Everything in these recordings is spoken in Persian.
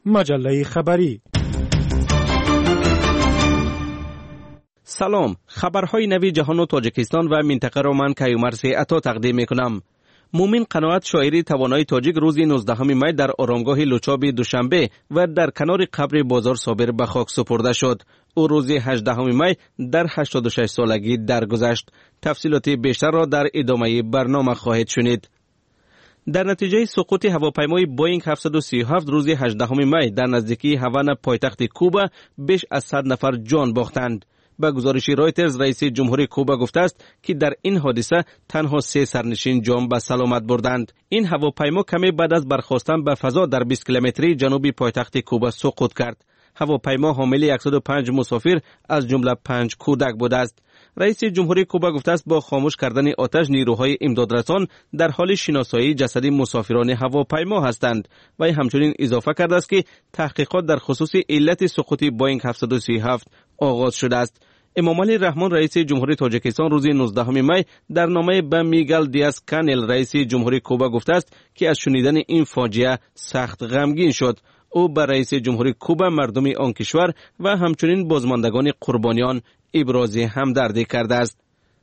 مجله خبری. سلام، خبرهای نوی جهان و تاجیکستان و منطقه را من کیومرث عطا تقدیم میکنم. مومن قناعت شاعری توانای تاجیک روز 19 می در آرامگاه لوچاب دوشنبه و در کنار قبر بازار صابر به خاک سپرده شد. او روز 18 می در 86 سالگی درگذشت. تفصیلات بیشتر را در ادامه برنامه خواهید شنید. در نتیجه سقوط هواپیمای بوینگ 737 روز 18 می در نزدیکی هاوانا پایتخت کوبا بیش از 100 نفر جان باختند. به گزارش رایترز رئیس جمهوری کوبا گفته است که در این حادثه تنها 3 سرنشین جان به سلامت بردند. این هواپیما کمی بعد از برخاستن به فضا در 20 کیلومتری جنوبی پایتخت کوبا سقوط کرد. هواپیما حامل 105 مسافر از جمله 5 کودک بوده است. رئیس جمهوری کوبا گفته است با خاموش کردن آتش نیروهای امدادرسان در حال شناسایی جسد مسافران هواپیما هستند. و همچنین اضافه کرده است که تحقیقات در خصوص علت سقوط بوینگ 737 آغاز شده است. امامعلی رحمان رئیس جمهوری تاجیکستان روز 19 می در نامه به میگل دیاز کانل رئیس جمهوری کوبا گفته است که از شنیدن این فاجعه سخت غمگین شد. او به رئیس جمهوری کوبا، مردم آن کشور و همچنین بازماندگان قربانیان ابراز همدردی کرده است.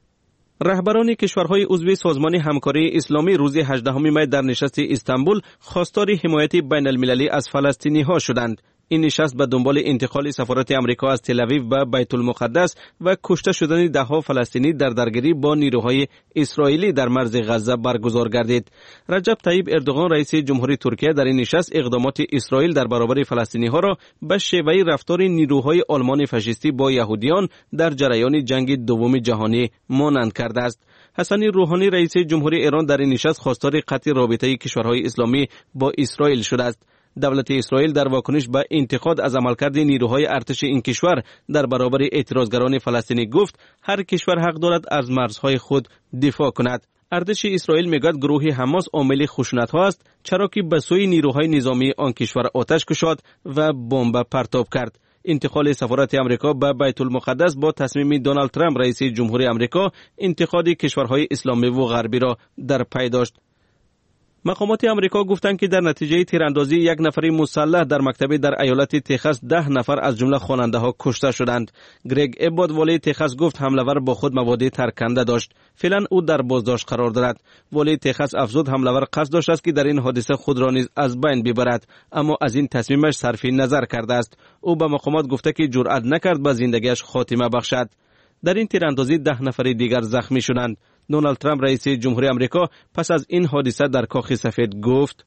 رهبران کشورهای عضو سازمان همکاری اسلامی روز 18 می در نشست استانبول خواستار حمایت بین المللی از فلسطینی ها شدند. این نشست به دنبال انتقال سفارت امریکا از تل‌آویو به بیت المقدس و کشته شدن ده‌ها فلسطینی در درگیری با نیروهای اسرائیلی در مرز غزه برگزار گردید. رجب طیب اردوغان رئیس جمهوری ترکیه در این نشست اقدامات اسرائیل در برابر فلسطینی ها را به شیوه رفتار نیروهای آلمان فاشیستی با یهودیان در جریان جنگ دوم جهانی مانند کرده است. حسن روحانی رئیس جمهوری ایران در این نشست خواستار قطع رابطه کشورهای اسلامی با اسرائیل شده است. دولت اسرائیل در واکنش به انتقاد از عملکرد نیروهای ارتش این کشور در برابر اعتراضگران فلسطینی گفت هر کشور حق دارد از مرزهای خود دفاع کند. ارتش اسرائیل میگوید گروه حماس عامل خشونت‌ها است، چرا که به سوی نیروهای نظامی آن کشور آتش کشید و بمب پرتاب کرد. انتقال سفارت امریکا به بیت المقدس با تصمیم دونالد ترامپ رئیس جمهوری امریکا انتقاد کشورهای اسلامی و غربی را در پی داشت. مقامات امریکا گفتند که در نتیجه تیراندازی یک نفر مسلح در مکتبی در ایالت تگزاس 10 نفر از جمله خواننده ها کشته شدند. گرگ اباد والی تگزاس گفت حمله‌ور با خود مواد ترکنده داشت. فعلا او در بازداشت قرار دارد. والی تگزاس افزود حمله‌ور قصد داشت است که در این حادثه خود را نیز از بین ببرد، اما از این تصمیمش صرف نظر کرده است. او به مقامات گفته که جرأت نکرد به زندگیش خاتمه بخشد. در این تیراندازی 10 نفر دیگر زخمی شدند. دونالد ترامپ رئیس جمهوری امریکا پس از این حادثه در کاخ سفید گفت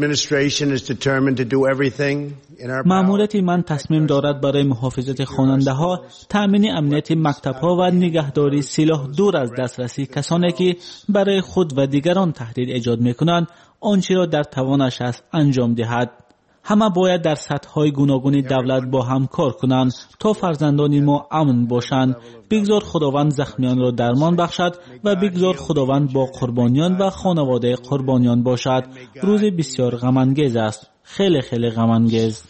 مأموریت من تصمیم دارد برای محافظت خواننده ها، تأمین امنیت مکتب ها و نگهداری سلاح دور از دسترسی کسانی که برای خود و دیگران تهدید ایجاد میکنند آنچه را در توانش است انجام دهد. همه باید در سطح‌های گوناگون دولت با هم کار کنند تا فرزندان ما امن باشند. بگذار خداوند زخمیان را درمان بخشد و بگذار خداوند با قربانیان و خانواده قربانیان باشد. روز بسیار غم انگیز است، خیلی خیلی غم انگیز.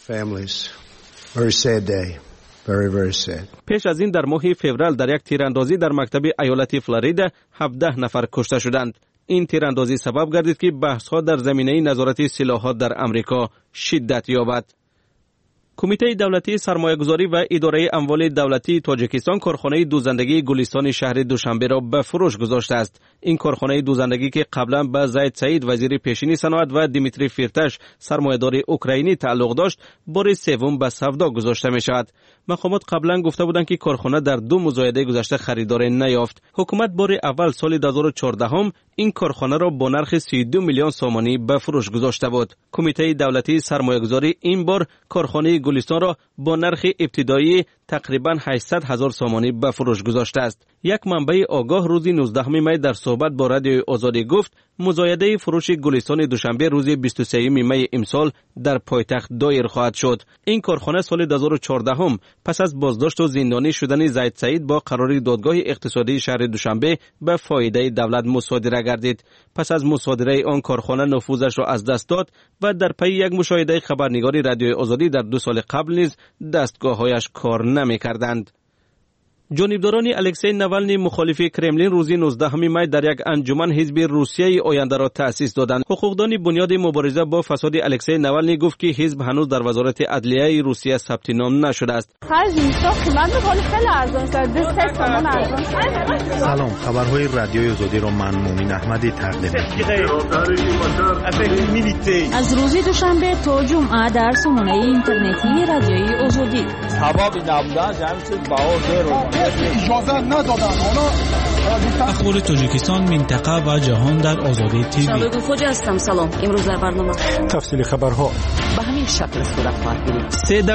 پیش از این در ماه فوریه در یک تیراندازی در مکتب ایالت فلوریدا 17 نفر کشته شدند. این تیراندازی سبب گردید که بحث‌ها در زمینه نظارت سلاح‌ها در امریکا شدت یابد. کمیته دولتی سرمایه‌گذاری و اداره اموال دولتی تاجیکستان کارخانه دوزندگی گلستان شهر دوشنبه را به فروش گذاشته است. این کارخانه دوزندگی که قبلا به زید سعید وزیر پیشین صنعت و دیمیتری فیرتاش سرمایه‌دار اوکراینی تعلق داشت، بار سوم به سودا گذاشته می‌شود. مقامات قبلا گفته بودند که کارخانه در 2 مزایده گذشته خریدار نیافت. حکومت بار اول سال 2014 این کارخانه را با نرخ 32 میلیون سومانی به فروش گذاشته بود. کمیته دولتی سرمایه‌گذاری این بار کارخانه گلستان را با نرخ ابتدایی تقریباً 800,000 سومانی به فروش گذاشته است. یک منبع آگاه روز 19 می در صحبت با رادیو آزادی گفت مزایده فروش گلستان دوشنبه روز 23 می امسال در پایتخت دایر خواهد شد. این کارخانه سال 2014 پس از بازداشت و زندانی شدن زید سعید با قرار دادگاه اقتصادی شهر دوشنبه به فایده دولت مصادره گردید. پس از مصادره آن کارخانه نفوذش را از دست داد و در پی یک مشاهده خبرنگاری رادیو آزادی در 2 سال قبل نیز دستگاه‌هایش کار نمی‌کردند. جانبداران الکسی نوالنی مخالف کرملین روزی 19 می در یک انجمن حزب روسیه آینده را تأسیس دادند. حقوقدان بنیاد مبارزه با فساد الکسی نوالنی گفت که حزب هنوز در وزارت عدلیه روسیه ثبت نام نشده است. سلام، خبرهای رادیوی آزادی را من مومن احمدی تقدیم می‌کنم. از روز دوشنبه تا جمعه در سامانه اینترنتی رادیوی آزادی. اجازه ندادن. اخبار تاجیکستان، منطقه و جهان در آزادی تیوی. شبکه خوجا هستم. سلام. امروز در برنامه تفصیل خبرها به همین شکل صورت خواهد گرفت.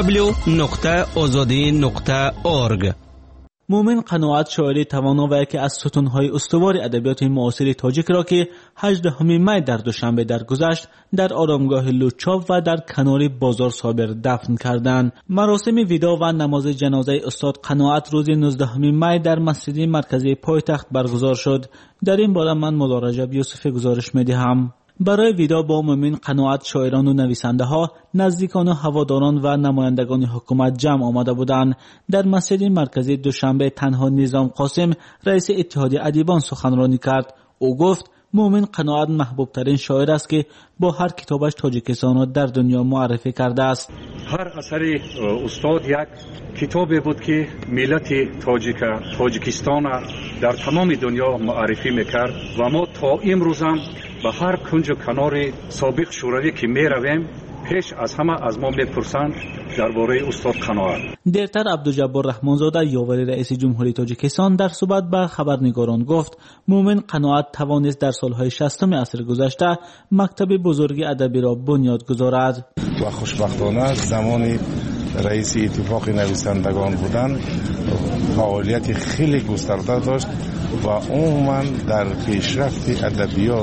www.azadi.org. مومن قناعت شاعری توانا و یکی از ستونهای استوار ادبیات معاصر تاجیک را که 18 می در دوشنبه درگذشت در آرامگاه لوچاو و در کنار بازار صابر دفن کردند. مراسم ویدا و نماز جنازه استاد قناعت روز 19 می در مسجد مرکزی پایتخت برگزار شد. در این باره من مولا رجب یوسف گزارش می‌دهم. برای ویدا با مومن قناعت شاعران و نویسنده ها، نزدیکان و هواداران و نمایندگان حکومت جمع آمده بودند. در مسجد مرکزی دوشنبه تنها نظام قاسم رئیس اتحاد ادیبان سخنرانی کرد. او گفت مومن قناعت محبوب ترین شاعر است که با هر کتابش تاجیکستان را در دنیا معرفی کرده است. هر اثر استاد یک کتابی بود که ملت تاجیکستان در تمام دنیا معرفی میکرد و ما تا امروز هم به هر کنج و کنار سابق شوروی که می رویم پیش از همه از ما میپرسند درباره استاد قناعت. دیرتر عبدالجبار رحمانزاده یاور رئیس جمهوری تاجیکستان در صحبت با خبرنگاران گفت مومن قناعت توانست در سالهای 60 عصر گذشته مکتب بزرگ ادبی را بنیاد گذارد و خوشبختانه زمانی رئیس اتفاق نویسندگان بودن فعالیت خیلی گسترده داشت و عموما در پیشرفت ادبیات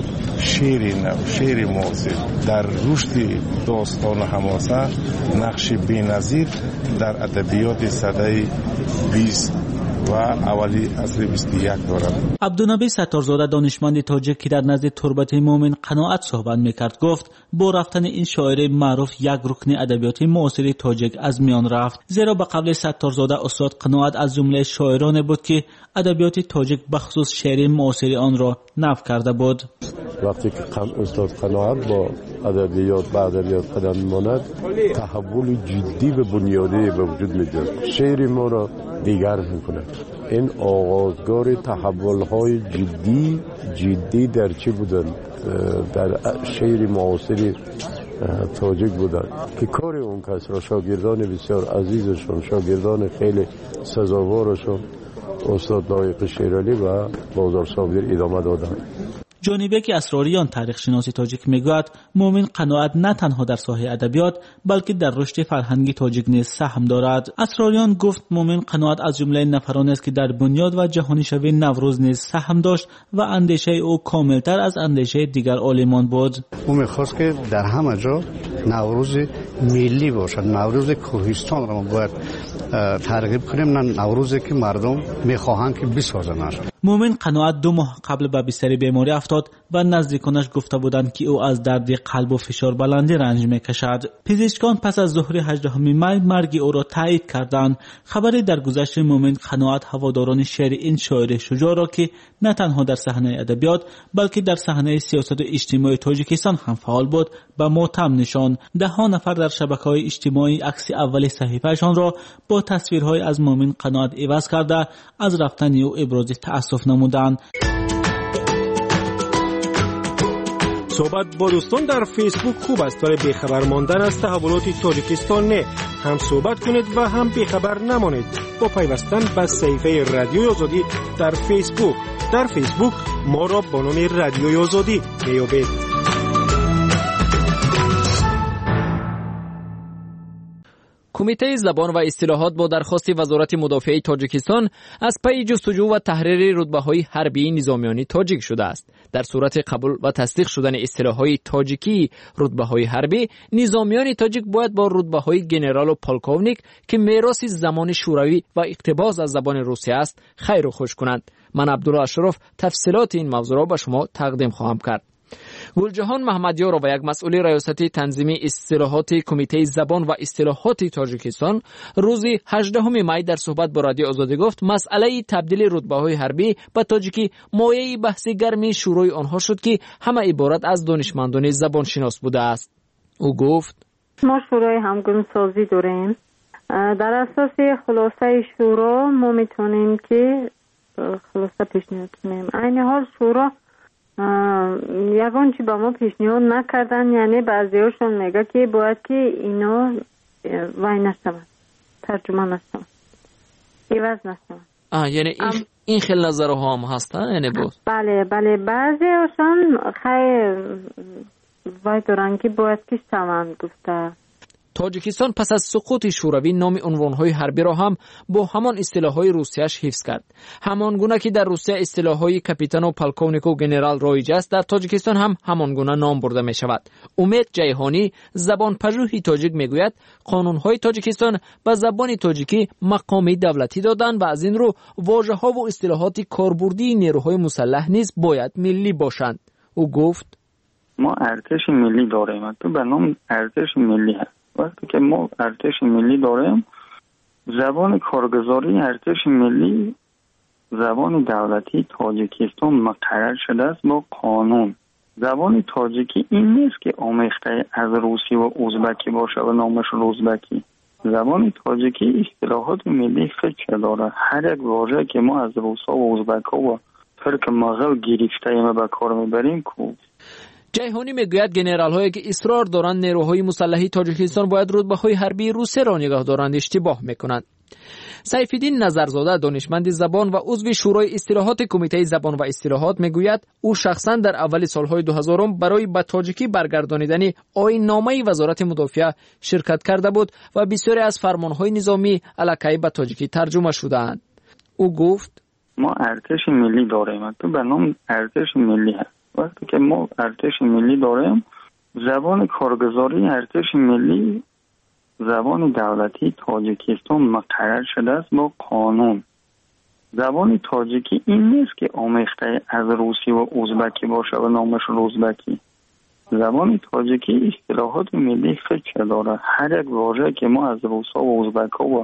شعر معاصر در رشد داستان و حماسه نقش بی‌نظیر در ادبیات سده 20 و اولی عصر 21 دارد. عبدالنبی ستارزاده دانشمند تاجیک که در نزد تربت مومن قناعت صحبت میکرد گفت با رفتن این شاعر معروف یک رکن ادبیاتی معاصر تاجیک از میان رفت، زیرا به قبل ستارزاده استاد قناعت از جمله شاعران بود که ادبیات تاجیک بخصوص شعر معاصر آن را نفی کرده بود. وقتی که استاد قناعت با ادبیات قدم می‌ماند تحول جدی به بنیادی به وجود می‌آید، شعر ما را دیگر می‌کند. این آغازگار تحول‌های جدی در چی بودند؟ در شعر معاصر تاجیک بودند که کار اون کس را شاگردان بسیار عزیزشون، شاگردان خیلی سزاوارشون استاد لایق شیرالی و بازار صابر ادامه دادند. جانبه اسراریان تاریخ شناسی تاجیک میگوید مومن قناعت نه تنها در ساحه ادبیات بلکه در رشد فرهنگی تاجیک نیز سهم دارد. اسراریان گفت مومن قناعت از جمله نفرانی است که در بنیاد و جهانی شوی نوروز نیز سهم داشت و اندیشه او کاملتر از اندیشه دیگر عالمان بود. او میخواست که در همه جا نوروز ملی باشد، نوروز کوهستان را باید ترغیب کنیم، نه نوروزی که مردم میخواهند که بسازند. مومن قناعت 2 ماه قبل به بستر بیماری افتاد و نزدیکانش گفته بودند که او از درد قلب و فشار بلندی رنج میکشد. پزشکان پس از ظهر 18 می مرگ او را تایید کردند. خبری در گذشت مومن قناعت هواداران شعر این شاعر شجاع را که نه تنها در صحنه ادبیات بلکه در صحنه سیاست و اجتماعی تاجیکستان هم فعال بود به ماتم نشان. 10 نفر در شبکه‌های اجتماعی عکس اول صحیفه‌شان را با تصویرهای از مومن قناعت عوض کرده از رفتن او ابراز تأسف نمودند. صحبت با دوستان در فیسبوک خوب است، برای بیخبر ماندن از تحولات تاجیکستان نه. هم صحبت کنید و هم بیخبر نمانید با پیوستن به صفحه رادیوی آزادی در فیسبوک. در فیسبوک ما را با نام رادیوی آزادی بیابید. کمیته زبان و اصطلاحات با درخواست وزارت مدافعه تاجیکستان از پی جستجو و تحریر رتبه‌های حربی نظامیان تاجیک شده است. در صورت قبول و تصدیق شدن اصطلاح‌های تاجیکی رتبه‌های حربی، نظامیان تاجیک باید با رتبه‌های گنرال و پالکونیک که میراث زمان شوروی و اقتباس از زبان روسی است خیر و خوش کنند. من عبدالله اشرف تفصیلات این موضوع را به شما تقدیم خواهم کرد. گلجهان محمدیار و یک مسئول ریاستی تنظیمی اصطلاحات کمیته زبان و اصطلاحات تاجیکستان روز 18 می در صحبت با رادیو آزادی گفت مسئله تبدیل رتبه‌های حربی به تاجیکی مایه بحث گرمی شورای آنها شد که همه عبارت از دانشمندان زبان شناس بوده است. او گفت ما شورای همگون سازی داریم. در اساس خلاصه شورا ما میتونیم که خلاصه پیشنهاد کنیم. این حال شورا یگان چی با ما پیشنهاد نکردن، یعنی بعضی هاشون میگه که باید که اینا وای نشون ترجمه نشون ایواز نشون. یعنی این خیلی نظرها هم هستن یعنی بود؟ بله بعضی هاشون خیلی وای دارن که باید که شون گفته. تاجیکستان پس از سقوط شوروی نام عنوان‌های حربی را هم با همان اصطلاح‌های روسیه‌اش حفظ کرد. همان گونه که در روسیه اصطلاح‌های کاپیتان و پالکونیک و گنرال رایج است، در تاجیکستان هم همان گونه نام برده می‌شود. امید جیهانی زبان پژوهی تاجیک می‌گوید قانون‌های تاجیکستان به زبان تاجیکی مقام دولتی دادند و از این رو واژه‌ها و اصطلاحات کاربردی نیروهای مسلح نیز باید ملی باشند. او گفت ما ارتش ملی داریم. تو به نام ارتش ملی هست. وقتی که ما ارتش ملی داریم، زبان کارگزاری ارتش ملی زبان دولتی تاجیکستان مقرر شده است با قانون. زبان تاجیکی این نیست که آمیخته از روسی و ازبکی باشه و نامش روزبکی. زبان تاجیکی اصطلاحات ملی خیلی داره. هر یک واژه که ما از روسا و ازبکا و ترک مغول گرفته ایم به کار میبریم کو. جیهانی میگوید گنرال هایی که اصرار دارند نیروهای مسلحی تاجیکستان باید رتبه‌های حربی روسیه را نگاه دارند اشتباه میکنند. سیفالدین نظرزاده دانشمند زبان و عضو شورای اصطلاحات کمیته زبان و اصطلاحات میگوید او شخصا در اول سالهای 2000 برای به تاجیکی برگردانیدن آیین‌نامه وزارت مدافع شرکت کرده بود و بسیاری از فرمانهای نظامی الکی به تاجیکی ترجمه شده‌اند. او گفت ما ارتش ملی داریم. تو به نام ارتش ملی هست. وقتی که ما ارتش ملی داریم، زبان کارگزاری ارتش ملی زبان دولتی تاجیکستان مقرر شده است با قانون. زبان تاجیکی این نیست که آمیخته از روسی و ازبکی باشه و نامش روزبکی. زبان تاجیکی اصطلاحات ملی خیلی داره. هر یک واژه که ما از روسا و ازبکا و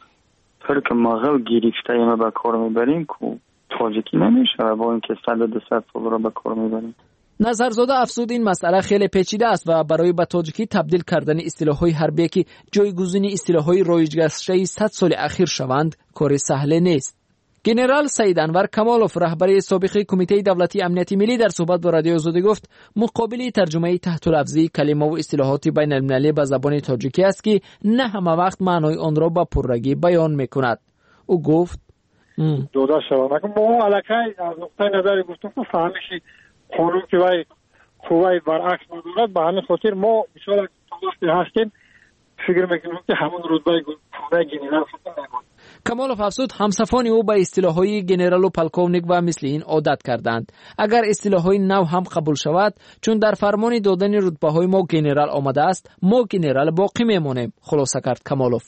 ترک مغول گرفته ایم به کار میبریم کو تاجیکی نمیشه با اینکه 100-200 سال را به کار میبریم. نظرزاده افزود این مسئله خیلی پیچیده است و برای به تاجیکی تبدیل کردن اصطلاح‌های حربی که جایگزین اصطلاح‌های رایج گشته 100 سال اخیر شوند کار سهل نیست. گنرال سید انور کمالوف رهبر سابق کمیته دولتی امنیت ملی در صحبت با رادیو آزادی گفت مقابل ترجمه تحت لفظی کلمه و اصطلاحات بین المللی به زبان تاجیکی است که نه همه وقت معنای آن را به پررگی بیان می‌کند. او گفت جدا شود. ما الکی از نقطه نظر گفتم فهمیشی قانون که وای قوای برعکس ندارد. به همین خاطر ما بسیار وقتی هستیم فکر میکنیم که همون رتبه قوای گنرال ختم نمود. کمالوف افزود همسفان او به اصطلاحهای گنرال و پالکونیک و مثل این عادت کردند. اگر اصطلاحهای نو هم قبول شود، چون در فرمان دادن رتبه‌های ما گنرال آمده است، ما گنرال باقی میمانیم، خلاصه کرد کمالوف.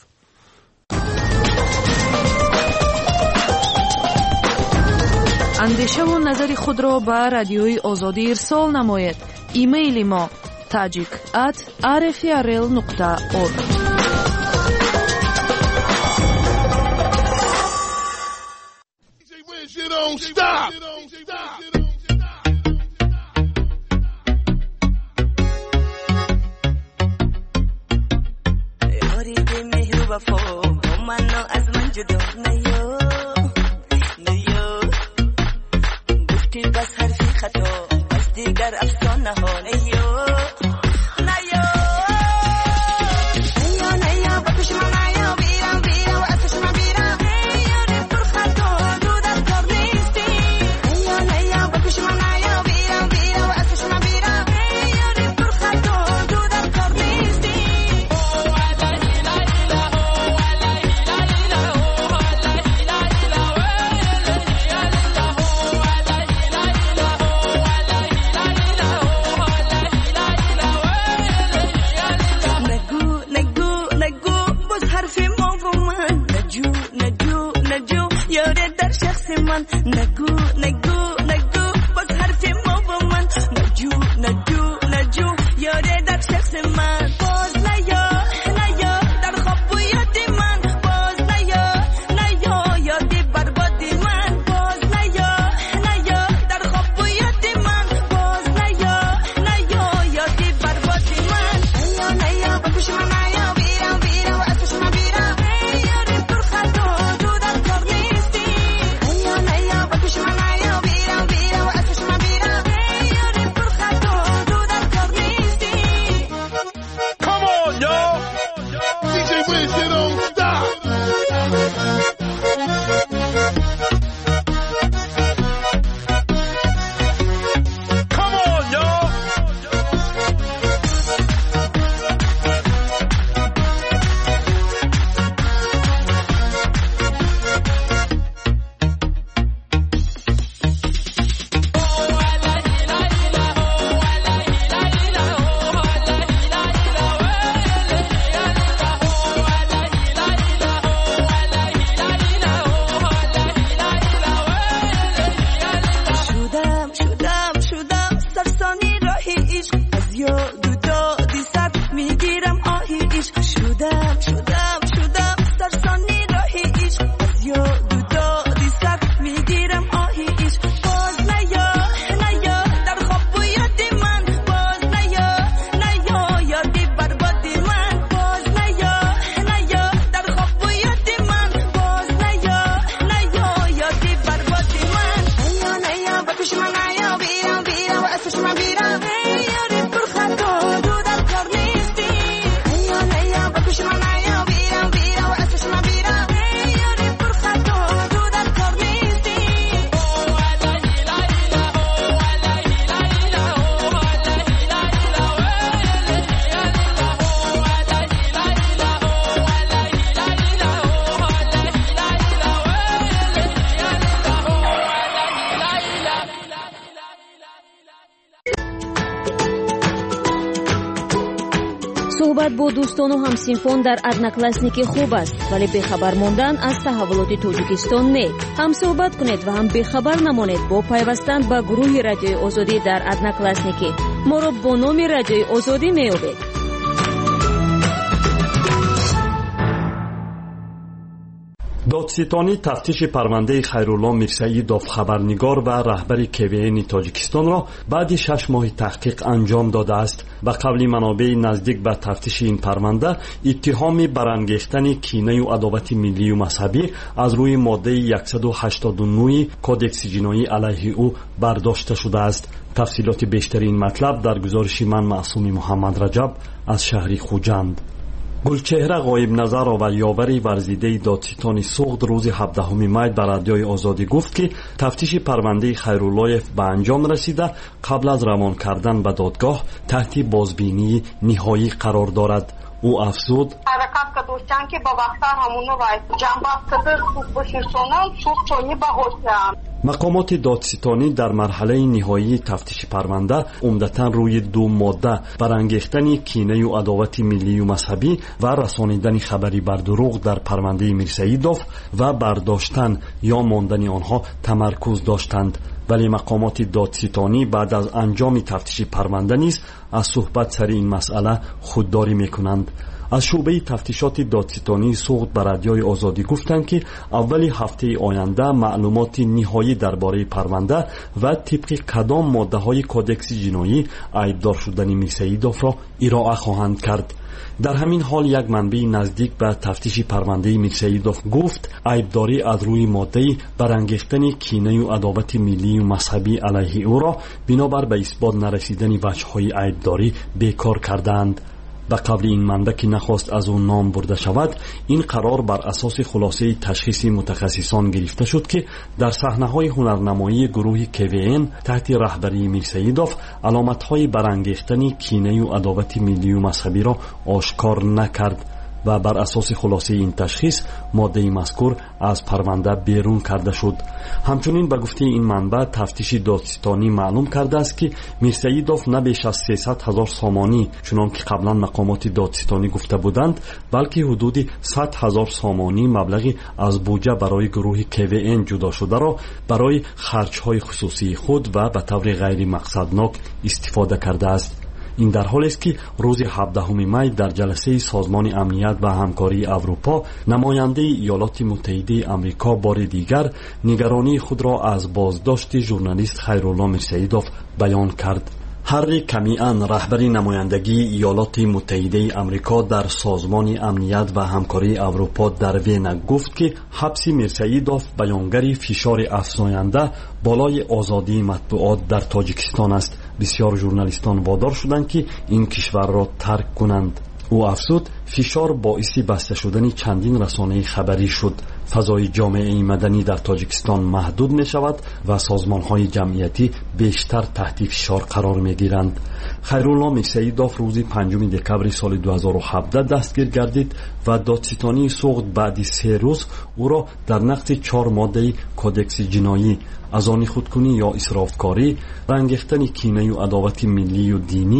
اندیشه و نظر خود را به رادیوی آزادی ارسال نماید. ایمیل ما tajik@rfrl.org. бо дӯстону ҳамсинфон дар одноклассники хуб аст, вале бехабар мондан аз таҳаввулоти Тоҷикистон не. ҳам суҳбат кунед ва ҳам бехабар намонед бо пайвастан ба гурӯҳи Радиои Озодӣ дар одноклассники. моро бо номи Радиои Озодӣ меёбед. додситони тафтиши парвандаи Хайрулло Мирсаидов, хабарнигор ва раҳбари КВН Тоҷикистонро баъди 6 моҳи таҳқиқ анҷом додааст. ба қавли манобеи наздик ба тафтиши ин парванда, иттиҳоми барангехтани кинаю адовати миллию мазҳабӣ аз рӯи моддаи 189 кодекси ҷиноӣ алайҳи ӯ бардошта шудааст. тафсилоти бештари ин матлаб дар гузориши ман Маъсуми Муҳаммад Раҷаб аз шаҳри Хуҷанд. гулчеҳра ғоибназарова, ёвари варзидаи додситони суғд, рӯзи 17 май ба Радиои Озодӣ гуфт ки тафтиши парвандаи Хайруллоев ба анҷом расида, қабл аз равон кардан ба додгоҳ таҳти бозбинии ниҳоӣ қарор дорад. ӯ афзуд: ҳаракат кардоштан ки ба вақтар ҳамуно вай ҷанбаҳ карда суд боширсонам суд чони баҳосиам. мақомоти додситонӣ дар марҳалаи ниҳоии тафтиши парванда умдатан рӯи 2 модда барангехтани кинаю адовати миллию мазҳабӣ ва расонидани хабари бар дурӯғ дар парвандаи Мирсаидов ва бардоштан ё мондани онҳо тамаркуз доштанд. вале мақомоти додситонӣ баъд аз анҷоми тафтиши парванда низ аз суҳбат сари ин масъала худдорӣ мекунанд. аз шӯъбаи тафтишоти додситонии суғд ба Радиои Озодӣ гуфтанд ки аввали ҳафтаи оянда маълумоти ниҳоӣ дар бораи парванда ва тибқи кадом моддаҳои кодекси ҷиноӣ айбдор шудани Мирсаидовро ироа хоҳанд кард. дар ҳамин ҳол як манбаи наздик ба тафтиши парвандаи Мирсаидов гуфт айбдорӣ аз рӯи моддаи барангехтани кинаю адовати миллию мазҳабӣ алайҳи ӯро бинобар ба исбот нарасидани ваҷҳҳои айбдорӣ бекор кардаанд. ба қавли ин манба ки нахост аз ӯ ном бурда шавад, ин қарор бар асоси хулосаи ташхиси мутахассисон гирифта шуд ки дар саҳнаҳои ҳунарнамоии гурӯҳи КВН таҳти раҳбарии Мирсаидов аломатҳои барангехтани кинаю адовати миллию мазҳабиро ошкор накард ва бар асоси хулосаи ин ташхис моддаи мазкур аз парванда берун карда шуд. ҳамчунин ба гуфтаи ин манба тафтиши додситонӣ маълум кардааст ки Мирсаидов на беш аз 300 000 сомонӣ, чунон ки қаблан мақомоти додситонӣ гуфта буданд, балки ҳудуди 100 000 сомонӣ маблағи аз буҷа барои гурӯҳи КВН ҷудошударо барои харҷҳои хусусии худ ва ба таври ғайримақсаднок истифода кардааст. ин дар ҳолест ки рӯзи 17 май дар ҷаласаи Созмони амният ва ҳамкории Аврупо намояндаи Иёлоти Муттаҳидаи Амрико бори дигар нигаронии худро аз боздошти журналист Хайрулло Мирсаидов баён кард. ҳарри Камиан, раҳбари намояндагии Иёлоти Муттаҳидаи Амрико дар Созмони амният ва ҳамкории Аврупо дар Вена гуфт ки ҳабси Мирсаидов баёнгари фишори афзоянда болои озодии матбуот дар Тоҷикистон аст. бисёр журналистон водор шуданд ки ин кишварро тарк кунанд. ӯ афзуд, фишор боиси баста шудани чандин расонаи хабарӣ шуд. фазои ҷомеаи маданӣ дар Тоҷикистон маҳдуд мешавад ва созмонҳои ҷамъиятӣ бештар таҳти фишор қарор мегиранд. Хайрулло Мирсаидов рӯзи 5 декабри соли 2017 дастгир гардид ва додситонии суғд баъди 3 рӯз ӯро дар нақди 4 моддаи кодекси ҷиноӣ, азони худкунӣ ё исрофкорӣ, рангехтани кинаю адовати миллию динӣ,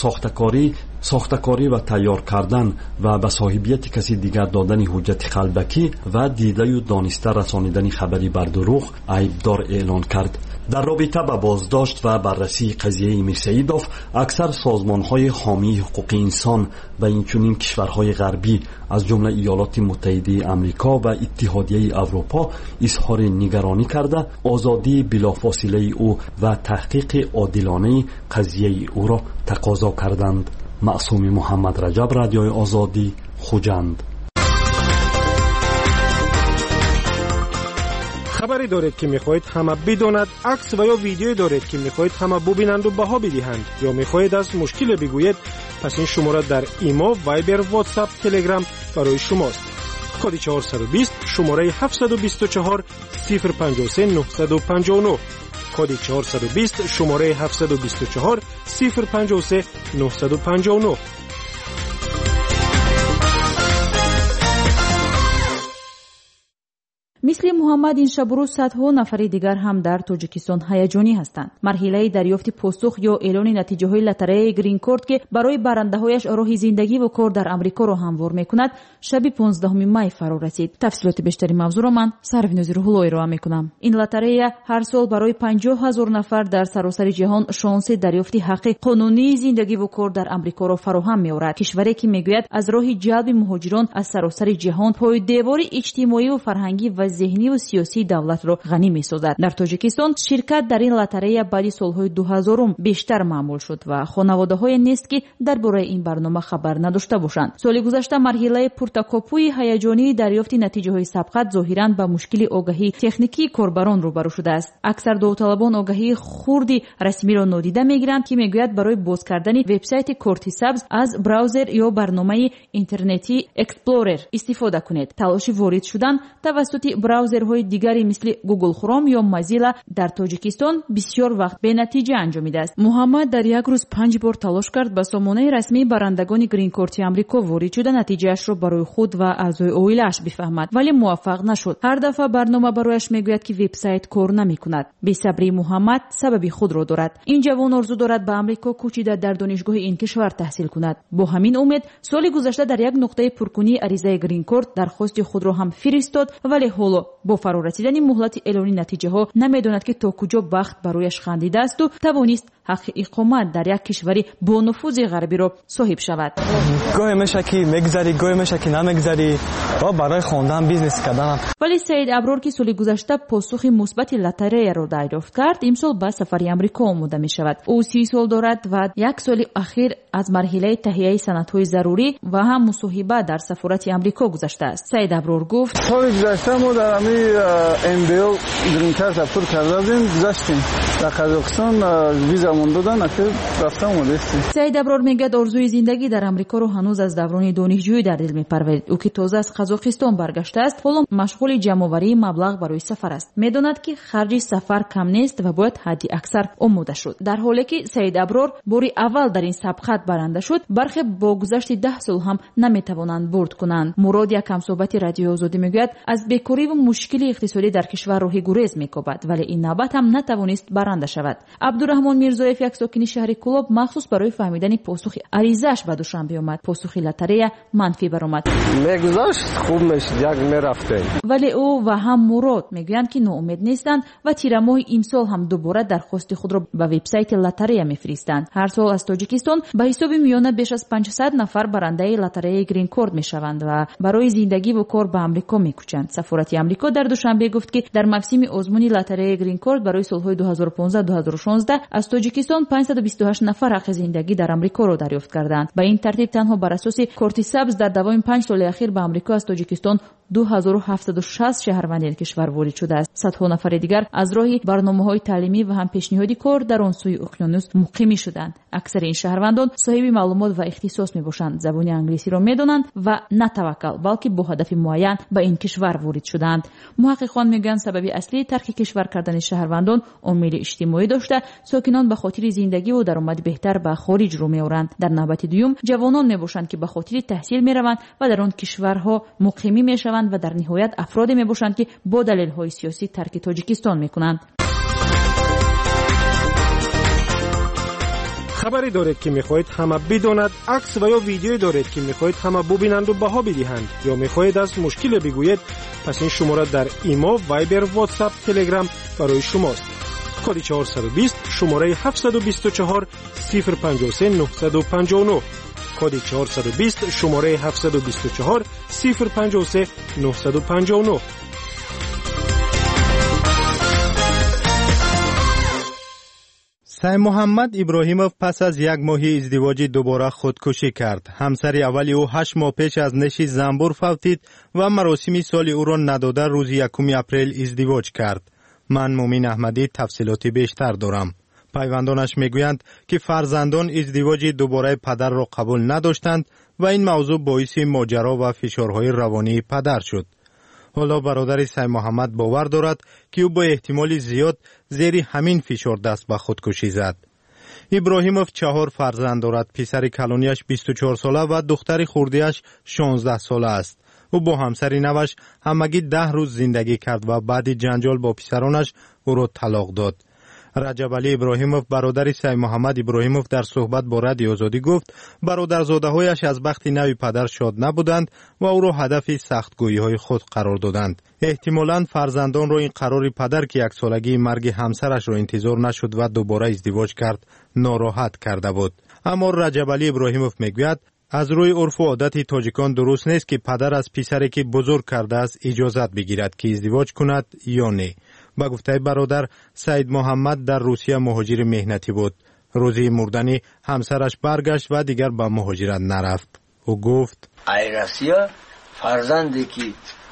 сохтакорӣ ва тайёр кардан ва ба соҳибияти каси дигар додани ҳуҷҷати қалбакӣ ва дидаю дониста расонидани хабари бар дурӯғ айбдор эълон кард. дар робита ба боздошт ва баррасии қазияи Мирсаидов аксар созмонҳои ҳомии ҳуқуқи инсон ва инчунин кишварҳои ғарбӣ аз ҷумла Иёлоти Муттаҳидаи Амрико ва Иттиҳодияи Аврупо изҳори нигаронӣ карда, озодии билофосилаи ӯ ва таҳқиқи одилонаи қазияи ӯро тақозо карданд. Маъсуми Муҳаммад Раҷаб, Радиои Озодӣ, Хуҷанд. خبری دارید که میخواهید همه بداند، عکس و یا ویدیویی دارید که میخواهید همه ببینند و بها بدهند، یا میخواهید از مشکل بگویید، پس این شماره در ایما، وایبر، واتساپ، تلگرام برای شماست. کد 420 شماره 724 053 959. کد 420 شماره 724 053 959. مثل محمد این شب و روز صدها نفر دیگر هم در تاجیکستان هیجانی هستند. مرحله دریافت پاسخ یا اعلان نتیجه های لاتاری گرین کارت که برای برنده‌هایش راه زندگی و کار در آمریکا را هموار می‌کند شب 15 می فرا رسید. تفصیلات بیشتری موضوع را من سرویناز روح‌اللهی ارائه می‌کنم. این لاتاری هر سال برای 50,000 نفر در سراسر جهان شانس دریافت حق قانونی زندگی و کار در آمریکا را فراهم می‌آورد. کشوری که میگوید از راه جلب مهاجران از سراسر جهان پای دیوار اجتماعی و فرهنگی و ذهنی و سیاسی دولت را غنی می‌سازد. در تاجیکستان شرکت در این لاتاری بعد سال‌های 2000 بیشتر معمول شد و خانواده‌های نیست که درباره این برنامه خبر نداشته باشند. سال گذشته مرحله پرتکاپوی هیجانی دریافت نتیجه‌های سبقت ظاهراً با مشکل آگاهی تکنیکی کاربران روبرو شده است. اکثر داوطلبان آگاهی خردی رسمی را نادیده می‌گیرند که میگوید برای باز کردن وبسایت کارت سبز از براوزر یا برنامه اینترنتی اکسپلورر استفاده کنید. تلاش وارد شدن توسط براوزرهای دیگری مثل گوگل کروم یا موزیلا در تاجیکستان بسیار وقت به نتیجه انجامیده است. محمد در یک روز 5 بار تلاش کرد به سامانه رسمی برندگان گرین کارت آمریکا وارد شده نتیجهش را برای خود و اعضای عائله‌اش بفهمد، ولی موفق نشد. هر دفعه برنامه برایش میگوید که وبسایت کار نمی‌کند. بی‌صبری محمد سبب خود را دارد. این جوان آرزو دارد به آمریکا کوچیده در دانشگاه این کشور تحصیل کند. با همین امید سال گذشته در یک نقطه پرکنی عریضه گرین کارت درخواست خود را هم فرستاد، ولی حالا با فرا رسیدن مهلت اعلان نتیجه ها نمیداند که تا کجا بخت برایش خندیده است و توانست حق اقامت در یک کشوری با نفوذ غربی را صاحب شود. گاهی میشه که میگذری، گاهی میشه که نمیگذری و برای خواندن بیزنس کردن. ولی سید ابرار که سال گذشته پاسخ مثبت لاتاری را دریافت کرد، امسال به سفر آمریکا آماده می شود. او 30 سال دارد و یک سال اخیر از مرحله تهیه سندهای ضروری و هم مصاحبه در سفارت آمریکا گذشته است. سید ابرار گفت سال گذشته ما در MBO گرین کارت اپلای کردیم، گذشتیم در قزاقستان ویزا مون دادن اخیر رفتم اومده است. سید ابرار میگه آرزوی زندگی در آمریکا رو هنوز از دوران دانشجویی در دل میپرورد. او که تازه از قزاقستان برگشته است، حالا مشغول جمع‌آوری مبلغ برای سفر است. میداند که خرج سفر کم نیست و باید حدی اکثر آماده شد. در حالی که سید ابرار باری اول در این سبقت برنده شد، برخی با گذشت 10 سال هم نمیتوانند برد کنند. مراد یک همصحبت رادیو آزادی میگوید از بیکاری و مشکل اقتصادی در کشور راه گریز میکوبد، ولی این نوبت هم نتوانست برنده شود. عبدالرحمن میرزایف یک ساکن شهر کلاب مخصوص برای فهمیدن پاسخ عریضه‌اش به دوشنبه آمد. پاسخ لاتاری منفی برآمد. میگذاشت خوب میشد یک میرفته، ولی او و هم مراد میگویند که ناامید نیستند و تیر ماه امسال هم دوباره درخواست خود را به وبسایت لاتاری میفرستند. هر سال از تاجیکستان به حساب میانه بیش از 500 نفر برنده لاتاری گرین کارت میشوند و برای زندگی و کار به آمریکا میکوچند. سفارت آمریکا در دوشنبه گفت که در موسم آزمون لاتاری گرین کارت برای سالهای 2015-2016 از تاجیکستان 528 نفر حق زندگی در آمریکا را دریافت کردند. به این ترتیب تنها بر اساس کارت سبز در دوام 5 سال اخیر به آمریکا از تاجیکستان 2760 شهروند این کشور وارد شده است. صدها نفر دیگر از راه برنامه‌های تعلیمی و هم پیشنهادی کار در آن سوی اقیانوس مقیم شدند. اکثر این شهروندان صاحب معلومات و اختصاص میباشند، زبان انگلیسی را میدانند و نه توکل بلکه با هدف معین به این کشور وارد شدند. محققان میگویند سبب اصلی ترک کشور کردن شهروندان عامل اجتماعی داشته، ساکنان به خاطر زندگی و درآمد بهتر به خارج رو میآورند. در نوبت دوم جوانان میباشند که به خاطر تحصیل میروند و در آن کشورها مقیمی میشوند و در نهایت افرادی میباشند که با دلایل سیاسی ترک تاجیکستان میکنند. خبری دارید که میخواهید همه بداند، عکس و یا ویدیویی دارید که میخواهید همه ببینند و بها بدهند، یا میخواهید از مشکل بگویید، پس این شماره در ایما، وایبر، واتساپ، تلگرام برای شماست. کد 420 شماره 724 053 959. کد 420 شماره 724 053 959. سید محمد ابراهیموف پس از یک ماهی ازدواج دوباره خودکشی کرد. همسر اول او 8 ماه پیش از نشی زنبور فوتید و مراسم سال او را نداده روز 1 اپریل ازدواج کرد. من مومین احمدی تفصیلات بیشتر دارم. پیوندانش میگویند که فرزندان ازدواج دوباره پدر را قبول نداشتند و این موضوع باعث ماجرا و فشارهای روانی پدر شد. حالا برادر سید محمد باور دارد که او با احتمال زیاد زیر همین فشار دست به خودکشی زد. ابراهیموف 4 فرزند دارد. پسر کلانیش 24 ساله و دختر خردیش 16 ساله است. او با همسر نوش همگی 10 روز زندگی کرد و بعد جنجال با پسرانش او را طلاق داد. رجب علی ابراهیموف برادر سید محمد ابراهیموف در صحبت با رادیو آزادی گفت برادرزاده‌هایش از بخت نوی پدر شاد نبودند و او را هدف سختگویی‌های خود قرار دادند. احتمالاً فرزندان را این قرار پدر که 1 سالگی مرگ همسرش را انتظار نشد و دوباره ازدواج کرد ناراحت کرده بود. اما رجب علی ابراهیموف میگوید از روی عرف و عادت تاجیکان درست نیست که پدر از پسری که بزرگ کرده است اجازت بگیرد که ازدواج کند یا نه. با گفته برادر سید محمد در روسیه مهاجر مهنتی بود. روزی مردن همسرش برگشت و دیگر به مهاجرت نرفت. او گفت ای روسیه فرزندی که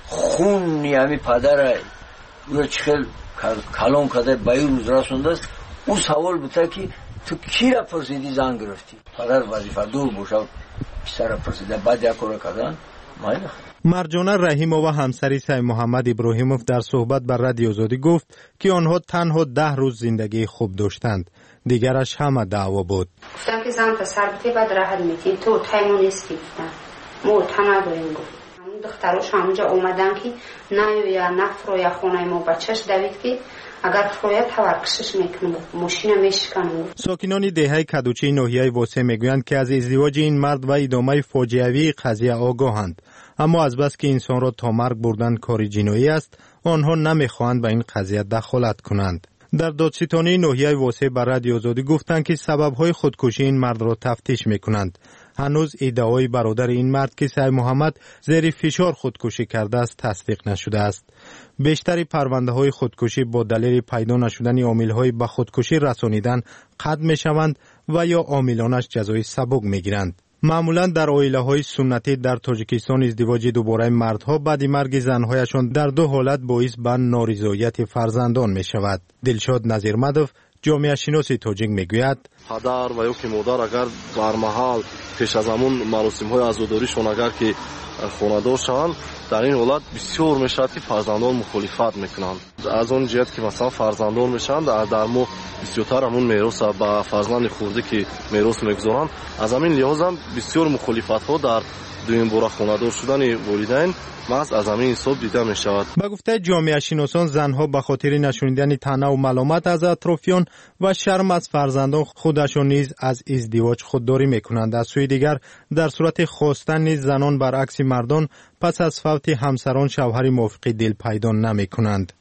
خون نیامی پدر او چخل کلام کرده به این روز رسونده است، او سوال بوده که تو کی را پرسیدی زن گرفتی؟ پدر وظیفه دور باشه پسر پرسیده بعد یک کار کردن مایل. مرجانه رحیمова و همسری سید محمد ابراهیموف در صحبت با رادیو آزادی گفت که آنها تنها 10 روز زندگی خوب داشتند، دیگرش همه دعوا بود. گفتم که زن پسر بودی بعد راحت میتین تو تایمون نیستی گفتن ما تنها داریم گفت. همون دختروش همونجا اومدن که نه یا نفرو یا خونه ما بچهش دوید که اگر فرویت تورکشش میکنم ماشین میشکنم. ساکنان دهه کدوچی ناحیه واسه میگویند که از ازدواج این مرد و ادامه فاجعه‌ای قضیه آگاهند، اما از بس که انسان را تا مرگ بردن کاری جنایی است آنها نمیخواهند به این قضیه دخالت کنند. در دادستانی ناحیه واسه بر رادیو آزادی گفتند که سبب‌های خودکشی این مرد را تفتیش میکنند. هنوز ادعای برادر این مرد که سید محمد زیر فشار خودکشی کرده است تصدیق نشده است. بیشتر پرونده‌های خودکشی با دلیل پیدا نشدن عامل‌های به خودکشی رسانیدن قطع می‌شوند و یا عاملانش جزای سبک می‌گیرند. معمولا در عائله‌های سنتی در تاجیکستان ازدواج دوباره مردها بعد مرگ زن‌هایشان در 2 حالت باعث به نارضایتی فرزندان می‌شود. دلشاد نظیرمدوف جامعه شناس تاجیک میگوید پدر و یا که مادر اگر در محل پیش از همون مراسم‌های عزاداریشون اگر که خانه‌دار شوند در این حالت بسیار میشود که فرزندان مخالفت میکنند. از اون جهت که مثلا فرزندان میشند در ما بسیارتر همون میراث به فرزند خورده که میراث میگذارند، از همین لحاظ هم بسیار مخالفت‌ها در دویم بار خانه‌دار شدن والدین محض از همین حساب دیده می شود. با گفته جامعه شناسان زنها به خاطر نشانیدن طعنه و ملامت از اطرافیان و شرم از فرزندان خودشان نیز از ازدواج خودداری میکنند. از سوی دیگر در صورت خواستن نیز زنان برعکس مردان پس از فوت همسران شوهر موافق دل پیدا نمیکنند.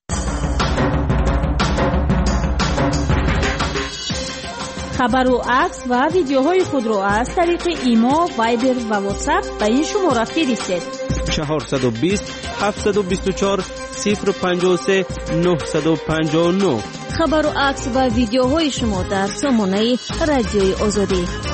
خبر و عکس و ویدیوهای خود را از طریق ایما، وایبر و واتساپ به این شماره فرستید. 420 724 053 959. خبر و عکس و ویدیوهای شما در سامانه رادیوی آزادی.